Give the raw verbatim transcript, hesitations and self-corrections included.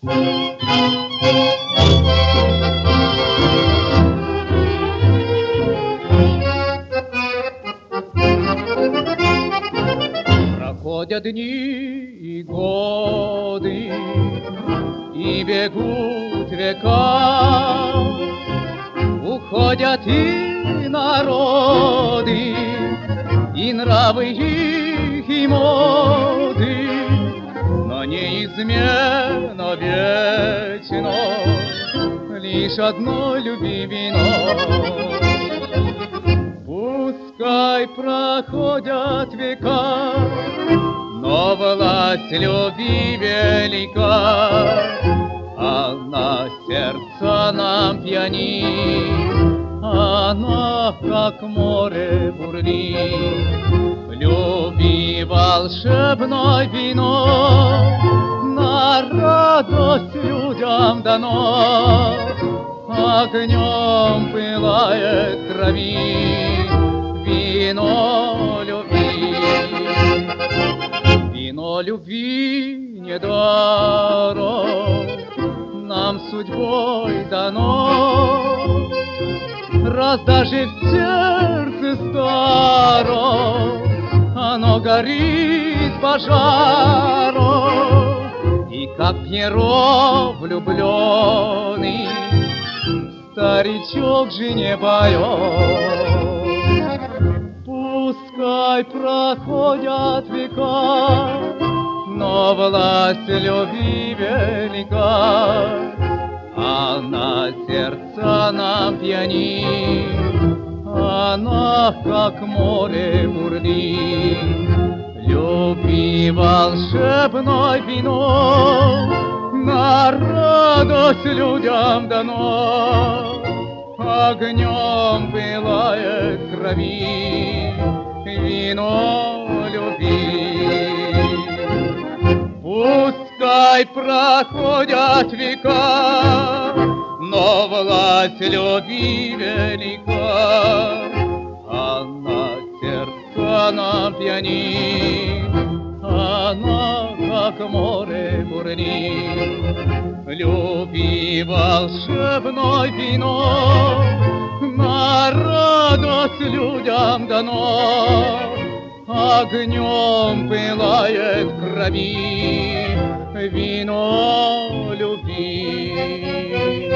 Проходят дни и годы, и бегут века, уходят и народы, и нравы их, и моды, но неизменно вечно лишь одно люби вино. Пускай проходят века, но власть любви велика, она сердце нам пьянит, она как море бурлит. Люби волшебное вино, на радость людям дано, огнем пылает крови вино любви. Вино любви недаром нам судьбой дано, раз даже в сердце старом оно горит пожаром, и как Пьеро влюбленный старичок жене поет. Пускай проходят века, но власть любви велика, она сердце нам пьянит, она как море бурлит. Люби волшебное вино, на радость людям дано, огнем пылает крови вино любви. Пускай проходят века, но власть любви велика, она сердце нам пьянит, она как море бурлит. Люби волшебное вино, на радость людям дано, огнем пылает крови вино любви.